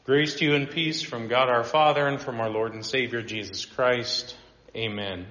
Grace to you and peace from God our Father and from our Lord and Savior Jesus Christ. Amen.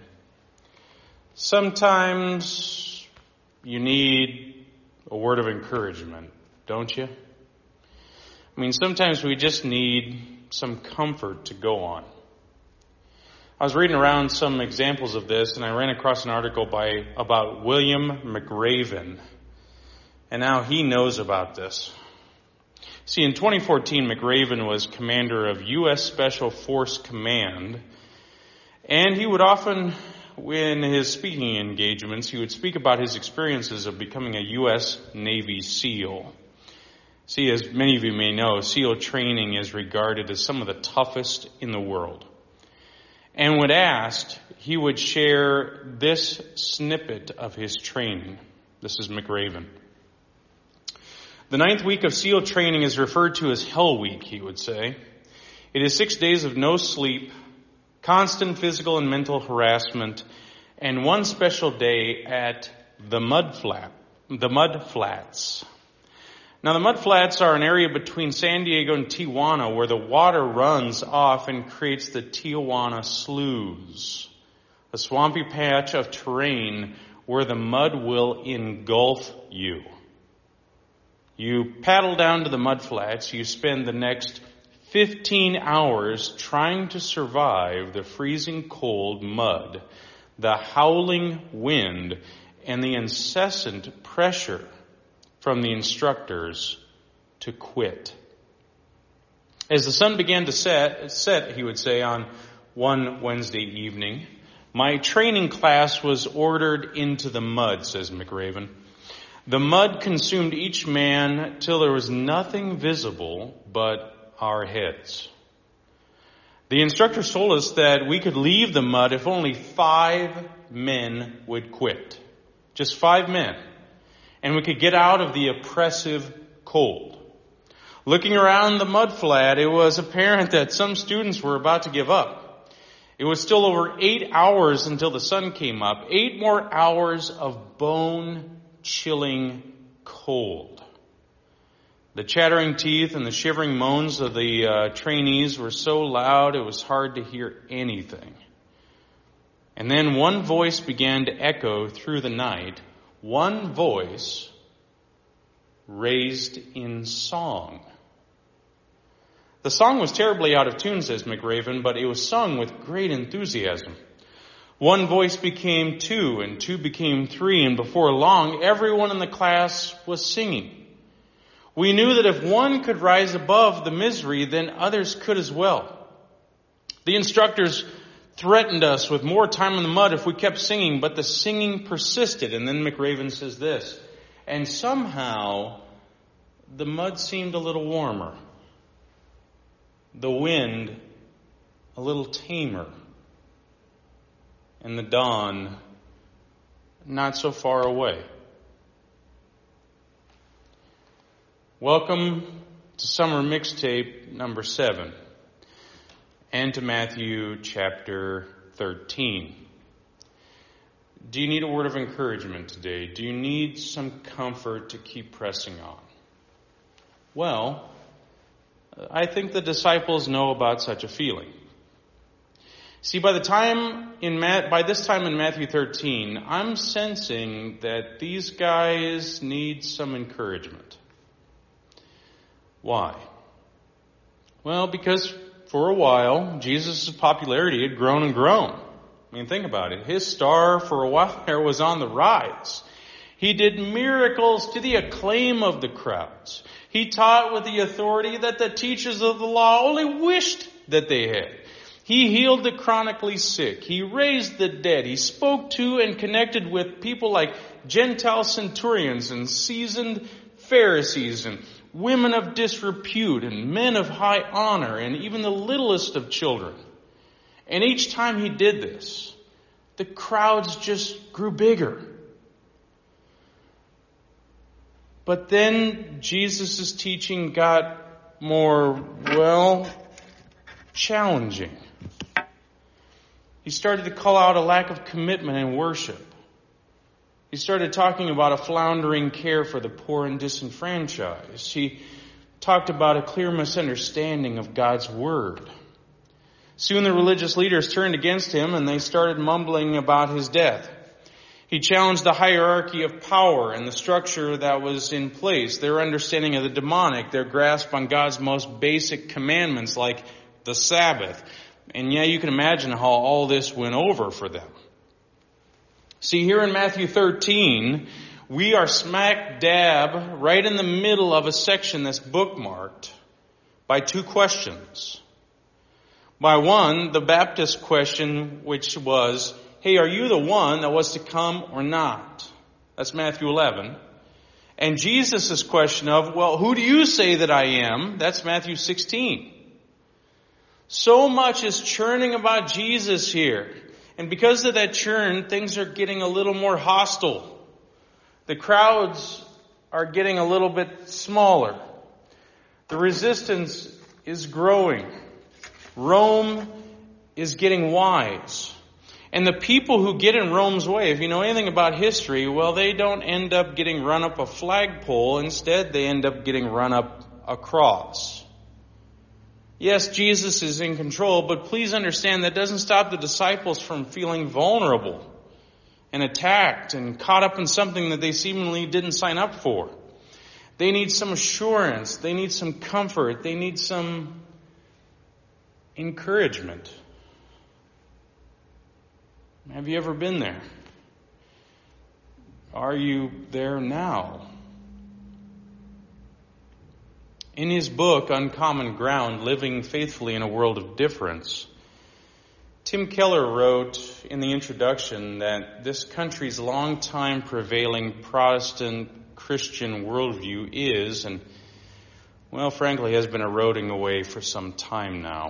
Sometimes you need a word of encouragement, don't you? I mean, sometimes we just need some comfort to go on. I was reading around some examples of this, and I ran across an article about William McRaven, and now he knows about this. See, in 2014, McRaven was commander of U.S. Special Force Command, and he would often, in his speaking engagements, he would speak about his experiences of becoming a U.S. Navy SEAL. See, as many of you may know, SEAL training is regarded as some of the toughest in the world. And when asked, he would share this snippet of his training. This is McRaven. The 9th week of SEAL training is referred to as Hell Week, he would say. It is 6 days of no sleep, constant physical and mental harassment, and one special day at the Mud Flats. Now, the Mud Flats are an area between San Diego and Tijuana where the water runs off and creates the Tijuana Sloughs, a swampy patch of terrain where the mud will engulf you. You paddle down to the mud flats. You spend the next 15 hours trying to survive the freezing cold mud, the howling wind, and the incessant pressure from the instructors to quit. As the sun began to set, he would say on one Wednesday evening, my training class was ordered into the mud, says McRaven. The mud consumed each man till there was nothing visible but our heads. The instructors told us that we could leave the mud if only 5 men would quit. Just 5 men. And we could get out of the oppressive cold. Looking around the mud flat, it was apparent that some students were about to give up. It was still over 8 hours until the sun came up. 8 more hours of bone-chilling cold. The chattering teeth and the shivering moans of the trainees were so loud it was hard to hear anything. And then one voice began to echo through the night. One voice raised in song. The song was terribly out of tune, says McRaven, but it was sung with great enthusiasm. One voice became 2, and 2 became 3, and before long, everyone in the class was singing. We knew that if one could rise above the misery, then others could as well. The instructors threatened us with more time in the mud if we kept singing, but the singing persisted. And then McRaven says this, and somehow the mud seemed a little warmer, the wind a little tamer, and the dawn not so far away. Welcome to Summer Mixtape number 7 and to Matthew chapter 13. Do you need a word of encouragement today? Do you need some comfort to keep pressing on? Well, I think the disciples know about such a feeling. See, by this time in Matthew 13, I'm sensing that these guys need some encouragement. Why? Well, because for a while, Jesus' popularity had grown and grown. I mean, think about it. His star for a while there was on the rise. He did miracles to the acclaim of the crowds. He taught with the authority that the teachers of the law only wished that they had. He healed the chronically sick. He raised the dead. He spoke to and connected with people like Gentile centurions and seasoned Pharisees and women of disrepute and men of high honor and even the littlest of children. And each time he did this, the crowds just grew bigger. But then Jesus' teaching got more, challenging. He started to call out a lack of commitment in worship. He started talking about a floundering care for the poor and disenfranchised. He talked about a clear misunderstanding of God's word. Soon the religious leaders turned against him and they started mumbling about his death. He challenged the hierarchy of power and the structure that was in place, their understanding of the demonic, their grasp on God's most basic commandments like the Sabbath. And yeah, you can imagine how all this went over for them. See, here in Matthew 13, we are smack dab right in the middle of a section that's bookmarked by two questions. By one, the Baptist question, which was, hey, are you the one that was to come or not? That's Matthew 11. And Jesus' question of, well, who do you say that I am? That's Matthew 16. So much is churning about Jesus here. And because of that churn, things are getting a little more hostile. The crowds are getting a little bit smaller. The resistance is growing. Rome is getting wise. And the people who get in Rome's way, if you know anything about history, well, they don't end up getting run up a flagpole. Instead, they end up getting run up a cross. Yes, Jesus is in control, but please understand that doesn't stop the disciples from feeling vulnerable and attacked and caught up in something that they seemingly didn't sign up for. They need some assurance. They need some comfort. They need some encouragement. Have you ever been there? Are you there now? In his book, Uncommon Ground, Living Faithfully in a World of Difference, Tim Keller wrote in the introduction that this country's long-time prevailing Protestant Christian worldview is, and, well, frankly, has been eroding away for some time now.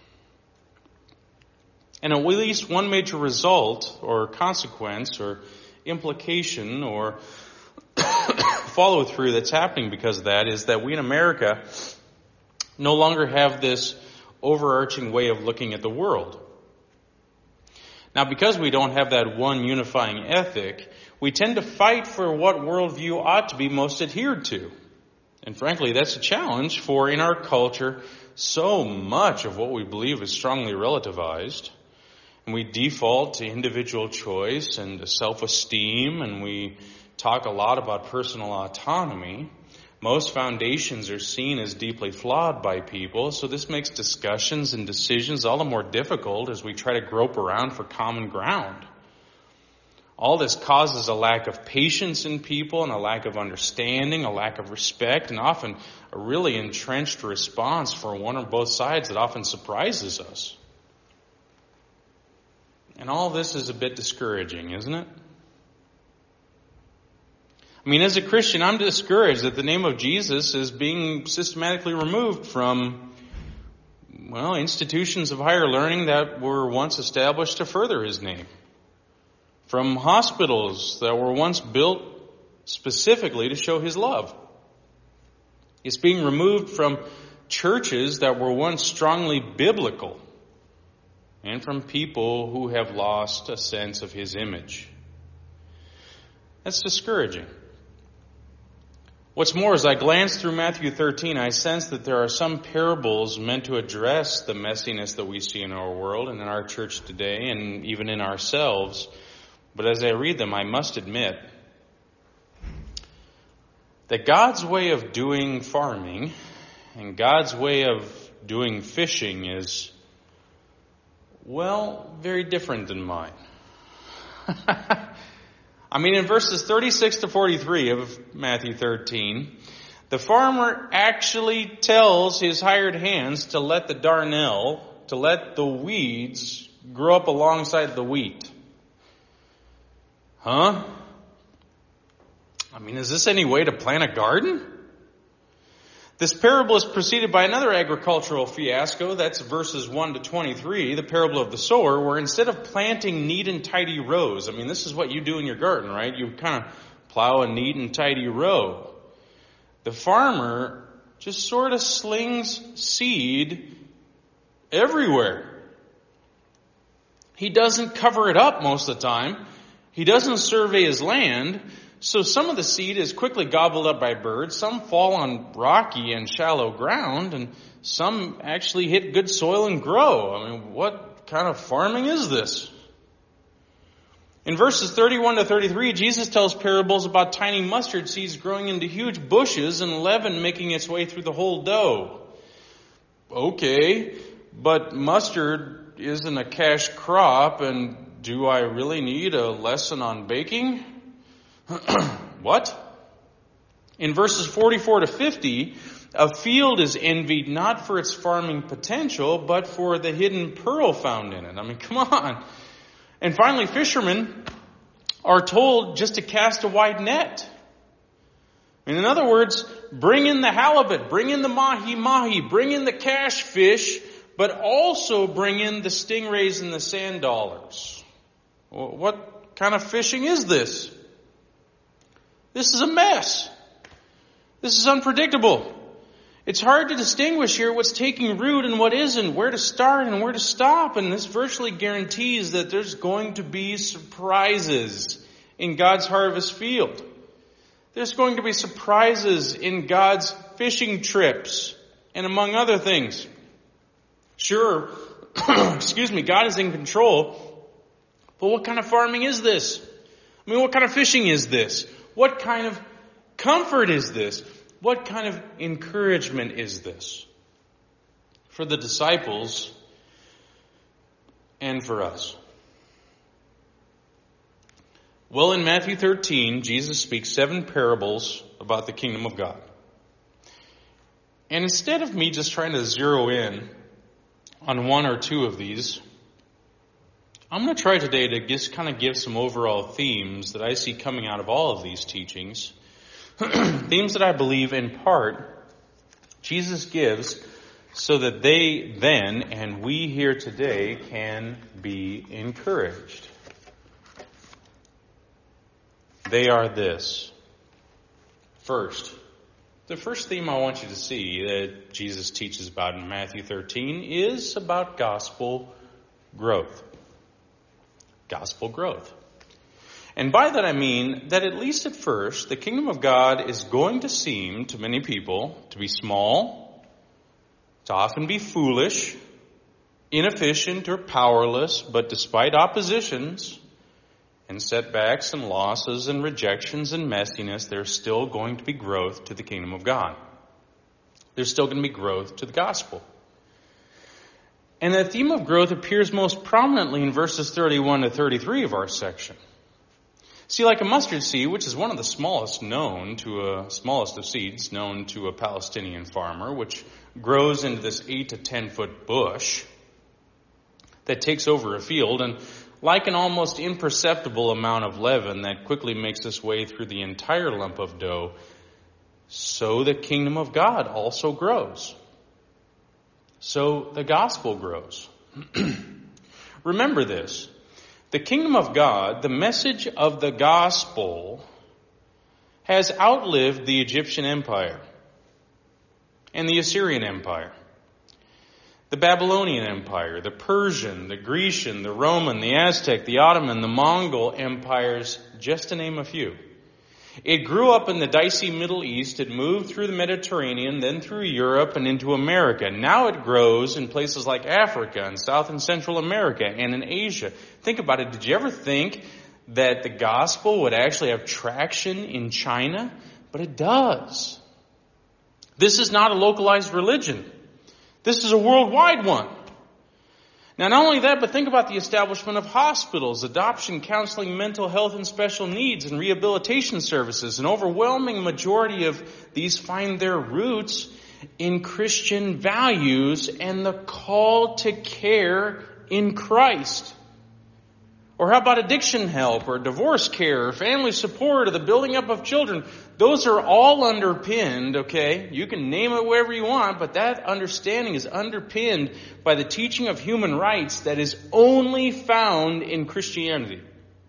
And at least one major result or consequence or implication or follow-through that's happening because of that is that we in America no longer have this overarching way of looking at the world. Now, because we don't have that one unifying ethic, we tend to fight for what worldview ought to be most adhered to. And frankly, that's a challenge, for in our culture, so much of what we believe is strongly relativized. And we default to individual choice and to self-esteem, and we talk a lot about personal autonomy. Most foundations are seen as deeply flawed by people, so this makes discussions and decisions all the more difficult as we try to grope around for common ground. All this causes a lack of patience in people and a lack of understanding, a lack of respect, and often a really entrenched response for one or both sides that often surprises us. And all this is a bit discouraging, isn't it? I mean, as a Christian, I'm discouraged that the name of Jesus is being systematically removed from, well, institutions of higher learning that were once established to further his name. From hospitals that were once built specifically to show his love. It's being removed from churches that were once strongly biblical. And from people who have lost a sense of his image. That's discouraging. What's more, as I glance through Matthew 13, I sense that there are some parables meant to address the messiness that we see in our world and in our church today and even in ourselves. But as I read them, I must admit that God's way of doing farming and God's way of doing fishing is, well, very different than mine. I mean, in verses 36 to 43 of Matthew 13, the farmer actually tells his hired hands to let the darnel, to let the weeds grow up alongside the wheat. Huh? I mean, is this any way to plant a garden? This parable is preceded by another agricultural fiasco. That's verses 1 to 23, the parable of the sower, where instead of planting neat and tidy rows, I mean, this is what you do in your garden, right? You kind of plow a neat and tidy row. The farmer just sort of slings seed everywhere. He doesn't cover it up most of the time. He doesn't survey his land. So some of the seed is quickly gobbled up by birds, some fall on rocky and shallow ground, and some actually hit good soil and grow. I mean, what kind of farming is this? In verses 31 to 33, Jesus tells parables about tiny mustard seeds growing into huge bushes and leaven making its way through the whole dough. Okay, but mustard isn't a cash crop, and do I really need a lesson on baking? What? In verses 44 to 50, a field is envied not for its farming potential, but for the hidden pearl found in it. I mean, come on. And finally, fishermen are told just to cast a wide net. In other words, bring in the halibut, bring in the mahi-mahi, bring in the cash fish, but also bring in the stingrays and the sand dollars. What kind of fishing is this? This is a mess. This is unpredictable. It's hard to distinguish here what's taking root and what isn't, where to start and where to stop. And this virtually guarantees that there's going to be surprises in God's harvest field. There's going to be surprises in God's fishing trips and among other things. Sure, God is in control. But what kind of farming is this? I mean, what kind of fishing is this? What kind of comfort is this? What kind of encouragement is this? For the disciples and for us. Well, in Matthew 13, Jesus speaks 7 parables about the kingdom of God. And instead of me just trying to zero in on 1 or 2 of these, I'm going to try today to just kind of give some overall themes that I see coming out of all of these teachings. Themes that I believe in part Jesus gives so that they then and we here today can be encouraged. They are this. First, the first theme I want you to see that Jesus teaches about in Matthew 13 is about gospel growth. Gospel growth. And by that I mean that at least at first, the kingdom of God is going to seem to many people to be small, to often be foolish, inefficient or powerless, but despite oppositions and setbacks and losses and rejections and messiness, there's still going to be growth to the kingdom of God. There's still going to be growth to the gospel. And the theme of growth appears most prominently in verses 31 to 33 of our section. See, like a mustard seed, which is one of the smallest of seeds known to a Palestinian farmer, which grows into this 8 to 10 foot bush that takes over a field, and like an almost imperceptible amount of leaven that quickly makes its way through the entire lump of dough, so the kingdom of God also grows. So the gospel grows. Remember this. The kingdom of God, the message of the gospel, has outlived the Egyptian empire and the Assyrian empire, the Babylonian empire, the Persian, the Grecian, the Roman, the Aztec, the Ottoman, the Mongol empires, just to name a few. It grew up in the dicey Middle East. It moved through the Mediterranean, then through Europe and into America. Now it grows in places like Africa and South and Central America and in Asia. Think about it. Did you ever think that the gospel would actually have traction in China? But it does. This is not a localized religion. This is a worldwide one. Now, not only that, but think about the establishment of hospitals, adoption, counseling, mental health and special needs, and rehabilitation services. An overwhelming majority of these find their roots in Christian values and the call to care in Christ. Or how about addiction help, or divorce care, or family support, or the building up of children? Those are all underpinned, okay? You can name it whatever you want, but that understanding is underpinned by the teaching of human rights that is only found in Christianity.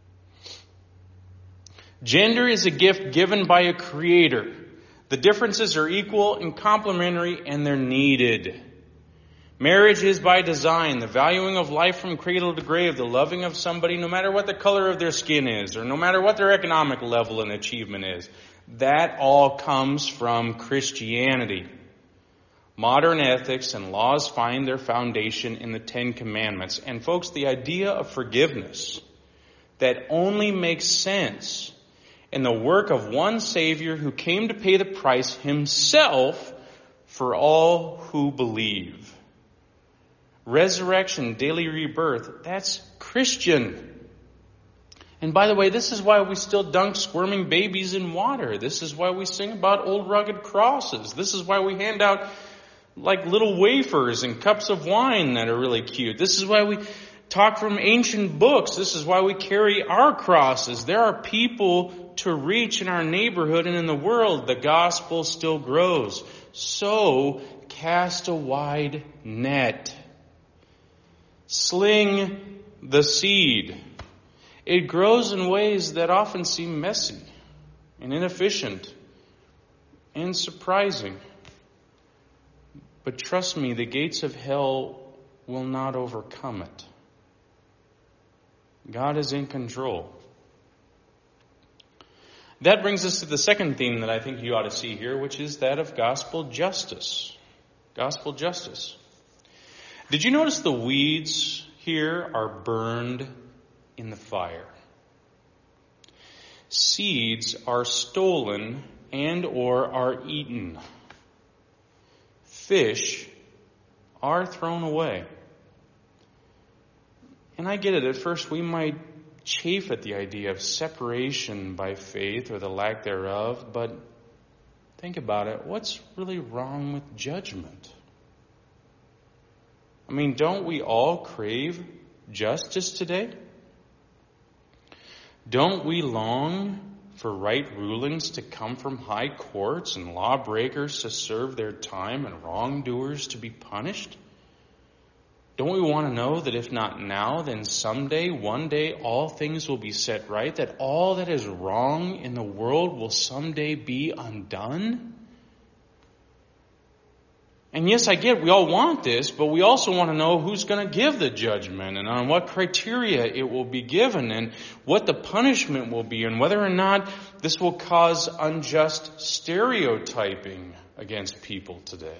Gender is a gift given by a creator. The differences are equal and complementary, and they're needed. Marriage is by design, the valuing of life from cradle to grave, the loving of somebody no matter what the color of their skin is, or no matter what their economic level and achievement is. That all comes from Christianity. Modern ethics and laws find their foundation in the Ten Commandments. And folks, the idea of forgiveness that only makes sense in the work of one Savior who came to pay the price himself for all who believe. Resurrection, daily rebirth, that's Christian. And by the way, this is why we still dunk squirming babies in water. This is why we sing about old rugged crosses. This is why we hand out like little wafers and cups of wine that are really cute. This is why we talk from ancient books. This is why we carry our crosses. There are people to reach in our neighborhood and in the world. The gospel still grows. So cast a wide net. Sling the seed. It grows in ways that often seem messy and inefficient and surprising. But trust me, the gates of hell will not overcome it. God is in control. That brings us to the second theme that I think you ought to see here, which is that of gospel justice. Gospel justice. Did you notice the weeds here are burned in the fire? Seeds are stolen and or are eaten. Fish are thrown away. And I get it. At first we might chafe at the idea of separation by faith or the lack thereof, but think about it. What's really wrong with judgment? I mean, don't we all crave justice today? Don't we long for right rulings to come from high courts and lawbreakers to serve their time and wrongdoers to be punished? Don't we want to know that if not now, then someday, one day, all things will be set right, that all that is wrong in the world will someday be undone? And yes, I get we all want this, but we also want to know who's going to give the judgment and on what criteria it will be given and what the punishment will be and whether or not this will cause unjust stereotyping against people today.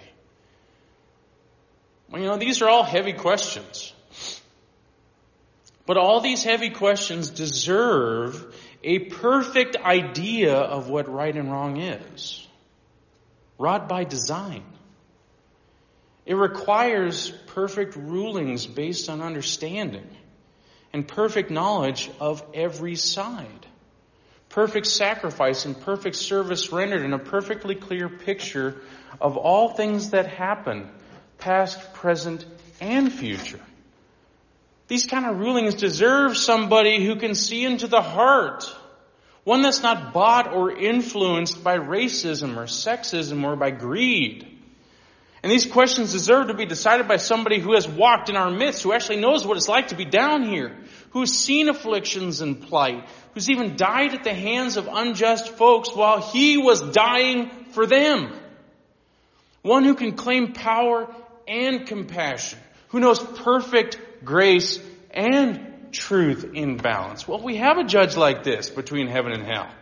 Well, these are all heavy questions. But all these heavy questions deserve a perfect idea of what right and wrong is, wrought by design. It requires perfect rulings based on understanding and perfect knowledge of every side. Perfect sacrifice and perfect service rendered in a perfectly clear picture of all things that happen, past, present, and future. These kind of rulings deserve somebody who can see into the heart. One that's not bought or influenced by racism or sexism or by greed. And these questions deserve to be decided by somebody who has walked in our midst, who actually knows what it's like to be down here, who's seen afflictions and plight, who's even died at the hands of unjust folks while he was dying for them. One who can claim power and compassion, who knows perfect grace and truth in balance. Well, we have a judge like this between heaven and hell.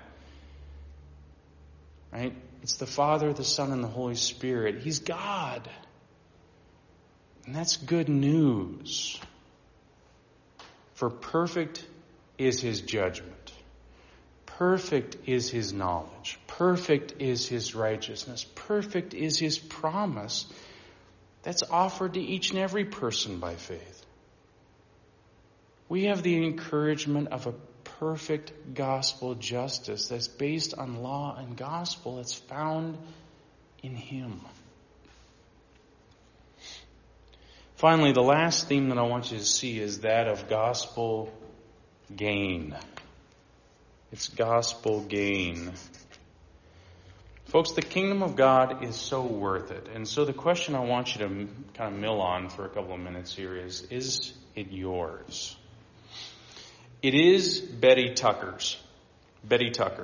Right? It's the Father, the Son, and the Holy Spirit. He's God. And that's good news. For perfect is His judgment. Perfect is His knowledge. Perfect is His righteousness. Perfect is His promise that's offered to each and every person by faith. We have the encouragement of a perfect gospel justice that's based on law and gospel that's found in Him. Finally, the last theme that I want you to see is that of gospel gain. It's gospel gain. Folks, the kingdom of God is so worth it. And so the question I want you to kind of mill on for a couple of minutes here is it yours? It is Betty Tucker's. Betty Tucker.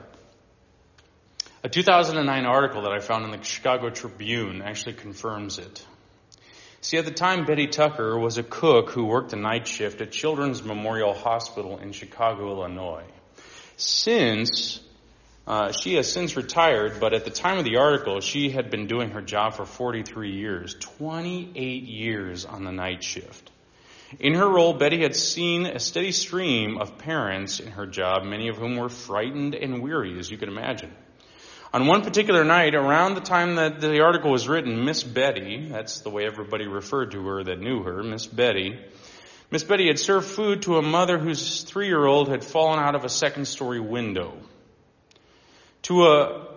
A 2009 article that I found in the Chicago Tribune actually confirms it. See, at the time, Betty Tucker was a cook who worked the night shift at Children's Memorial Hospital in Chicago, Illinois. She has since retired, but at the time of the article, she had been doing her job for 43 years, 28 years on the night shift. In her role, Betty had seen a steady stream of parents in her job, many of whom were frightened and weary, as you can imagine. On one particular night, around the time that the article was written, Miss Betty, that's the way everybody referred to her that knew her, Miss Betty had served food to a mother whose 3-year-old had fallen out of a second-story window. To a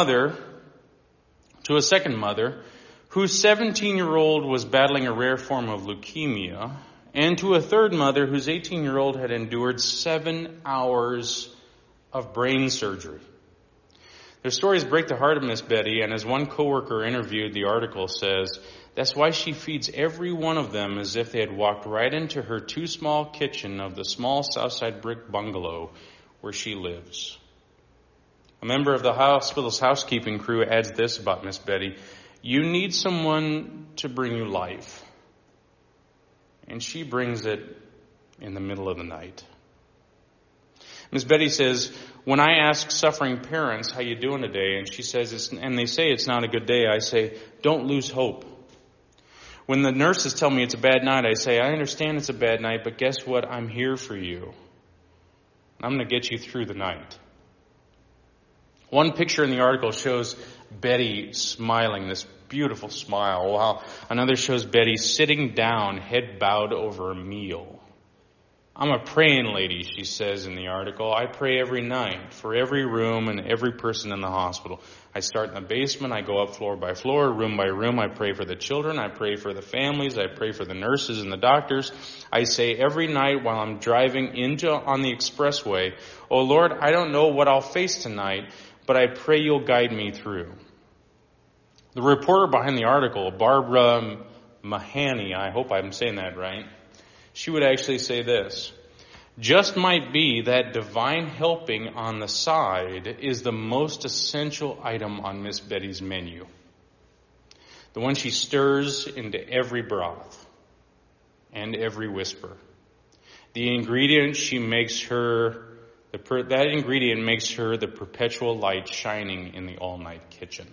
second mother, whose 17-year-old was battling a rare form of leukemia, and to a third mother whose 18-year-old had endured 7 hours of brain surgery. Their stories break the heart of Miss Betty, and as one coworker interviewed the article says, that's why she feeds every one of them as if they had walked right into her too small kitchen of the small Southside brick bungalow where she lives. A member of the hospital's housekeeping crew adds this about Miss Betty: you need someone to bring you life. And she brings it in the middle of the night. Miss Betty says, when I ask suffering parents, how you doing today? And she says, and they say it's not a good day, I say, don't lose hope. When the nurses tell me it's a bad night, I say, I understand it's a bad night, but guess what? I'm here for you. I'm going to get you through the night. One picture in the article shows Betty smiling, this beautiful smile, while another shows Betty sitting down, head bowed over a meal. I'm a praying lady, she says in the article. I pray every night for every room and every person in the hospital. I start in the basement. I go up floor by floor, room by room. I pray for the children. I pray for the families. I pray for the nurses and the doctors. I say every night while I'm driving on the expressway, oh Lord, I don't know what I'll face tonight, but I pray you'll guide me through. The reporter behind the article, Barbara Mahoney, I hope I'm saying that right, she would actually say this: just might be that divine helping on the side is the most essential item on Miss Betty's menu. The one she stirs into every broth and every whisper. The ingredient that ingredient makes her the perpetual light shining in the all-night kitchen.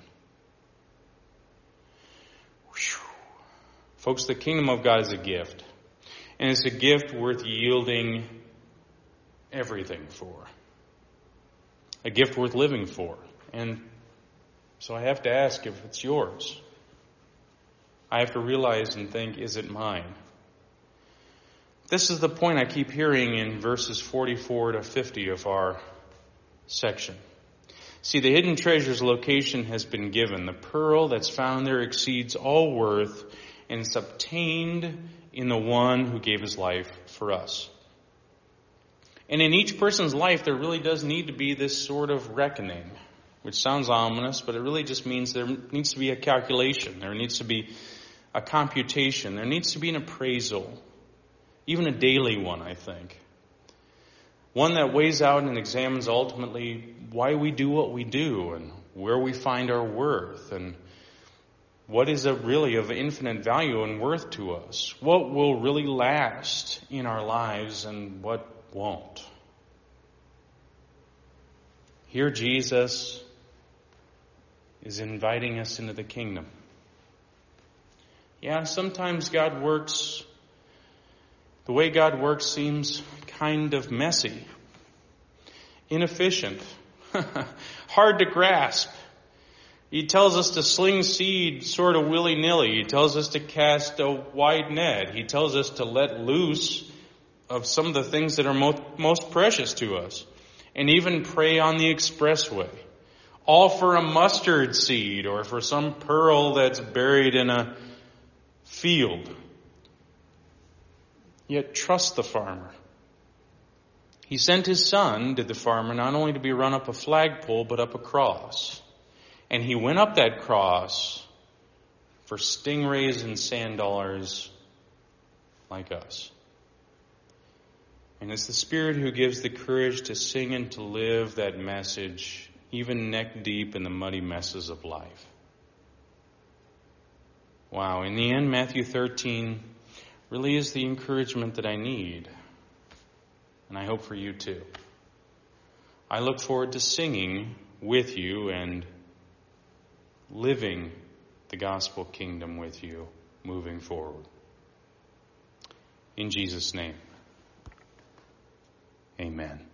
Whew. Folks, the kingdom of God is a gift. And it's a gift worth yielding everything for. A gift worth living for. And so I have to ask if it's yours. I have to realize and think, is it mine? This is the point I keep hearing in verses 44 to 50 of our section. See, the hidden treasure's location has been given. The pearl that's found there exceeds all worth, and it's obtained in the one who gave his life for us. And in each person's life, there really does need to be this sort of reckoning, which sounds ominous, but it really just means there needs to be a calculation. There needs to be a computation. There needs to be an appraisal, even a daily one, I think. One that weighs out and examines ultimately why we do what we do and where we find our worth and what is really of infinite value and worth to us? What will really last in our lives and what won't? Here Jesus is inviting us into the kingdom. Yeah, sometimes God works, the way God works seems kind of messy, inefficient, hard to grasp. He tells us to sling seed sort of willy-nilly. He tells us to cast a wide net. He tells us to let loose of some of the things that are most precious to us. And even pray on the expressway. All for a mustard seed or for some pearl that's buried in a field. Yet trust the farmer. He sent his son, did the farmer, not only to be run up a flagpole, but up a cross. And he went up that cross for stingrays and sand dollars like us. And it's the Spirit who gives the courage to sing and to live that message, even neck deep in the muddy messes of life. Wow, in the end, Matthew 13 really is the encouragement that I need. And I hope for you too. I look forward to singing with you and living the gospel kingdom with you moving forward. In Jesus' name, amen.